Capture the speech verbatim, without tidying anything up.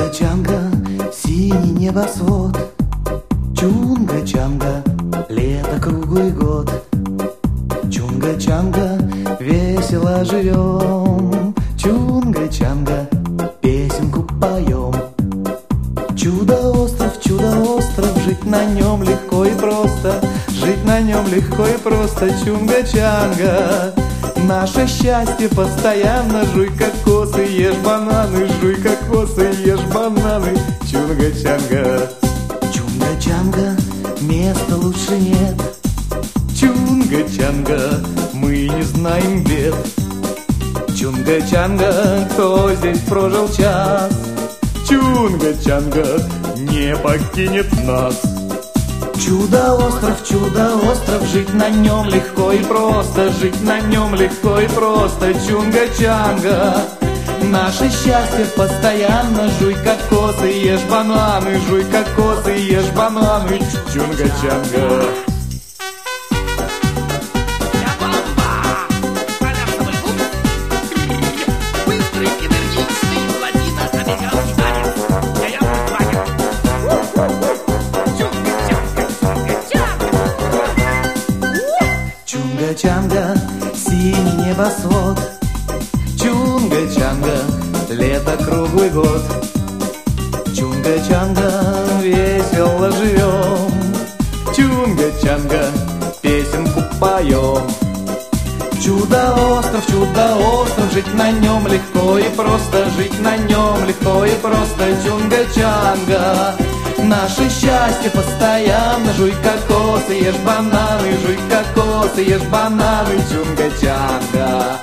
Чунга-чанга, синий небосвод. Чунга-чанга, лето круглый год. Чунга-чанга, весело живем. Чунга-чанга, песенку поем. Чудо-остров, чудо-остров, жить на нем легко и просто. Жить на нем легко и просто. Чунга-чанга, наше счастье постоянно. Жуй кокосы, ешь бананы. Жуй кокосы, ешь бананы. Чунга-чанга. Чунга-чанга, места лучше нет. Чунга-чанга, мы не знаем бед. Чунга-чанга, кто здесь прожил час? Чунга-чанга не покинет нас. Чудо-остров, чудо-остров, жить на нем легко и просто. Жить на нем легко и просто. Чунга-чанга, наше счастье постоянно. Жуй кокосы, ешь бананы. Жуй кокосы, ешь бананы. Чунга-чанга. Чунга-чанга, синий небосвод. Чунга-чанга, лето круглый год. Чунга-чанга, весело живем. Чунга-чанга, песенку поем. Чудо-остров, чудо-остров, жить на нем легко и просто. Жить на нем легко и просто. Чунга-чанга, наше счастье постоянно. Жуй кокосы, ешь бананы. Жуй кокосы, ешь бананы. Чунга-чанга.